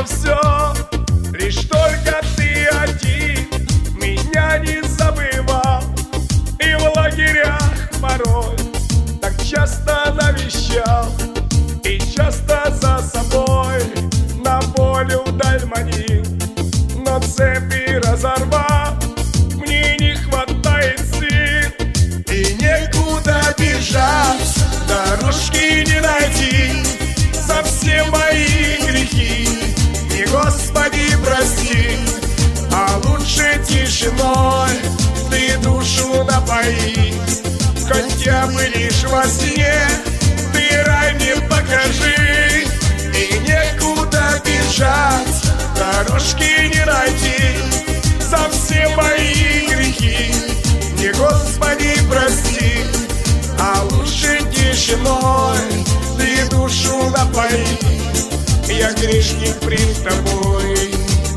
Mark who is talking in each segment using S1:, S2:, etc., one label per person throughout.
S1: все. Лишь только ты один меня не забывал. И в лагерях порой так часто навещал, и часто за собой на волю даль манил. Но цепи разорвав, мне не хватает сил, и некуда бежать, дорожки не найти. За все мои грехи мне, Господи, прости, а лучше тишиной ты душу напои. Хотя бы лишь во сне ты рай мне покажи, и некуда бежать, дорожки не найти. За все мои грехи мне, Господи, прости, а лучше тишиной ты душу напои. Я грешник пред тобой.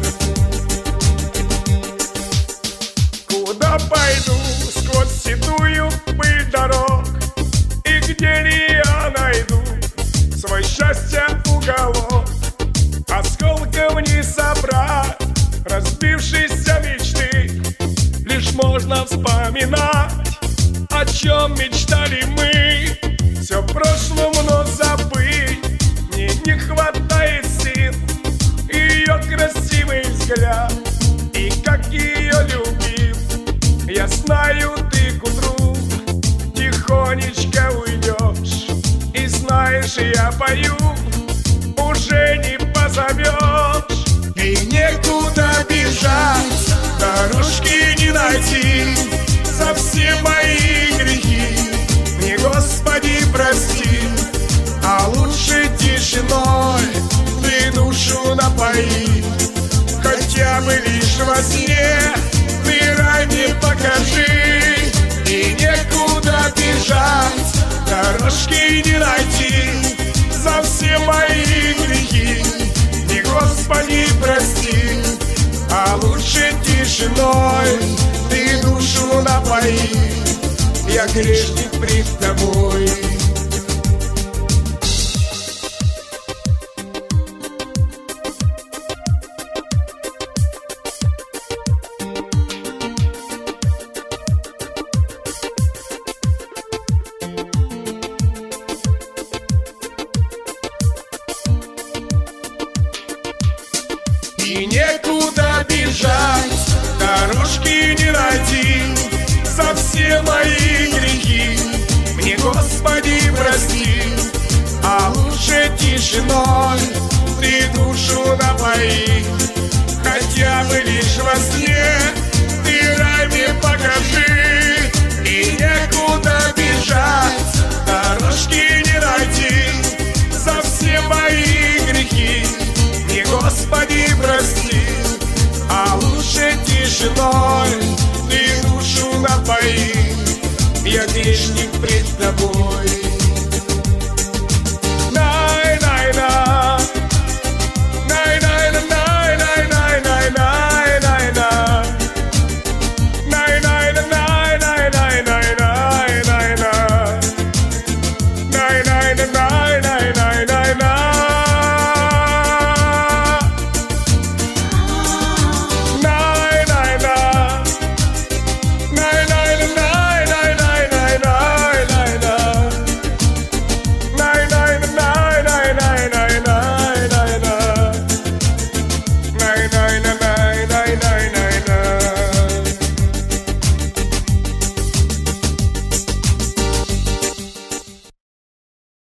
S1: Куда пойду сквозь седую пыль дорог, и где ли я найду свой счастья уголок? Осколков не собрать разбившиеся мечты, лишь можно вспоминать, о чем мечтали мы. Все прошлому, но забыть мне не хватает сил. Ее красивый взгляд и как ее любил. Я знаю, ты к утру тихонечко уйдешь, и знаешь, я пою, уже не позовешь. И некуда бежать, дорожки не найти. За все мои грехи мне, Господи, прости, а лучше тишиной ты душу напои. Хотя бы лишь во сне ты рай мне покажи, и некуда бежать, дорожки не найти. За все мои грехи мне, Господи, прости, а лучше тишиной ты душу напои. Я грешник пред тобой. И некуда бежать, дорожки не найти. За все мои грехи мне, Господи, прости, а лучше тишиной ты душу напои. Хотя бы лишь во сне ты рай мне покажи, и некуда бежать,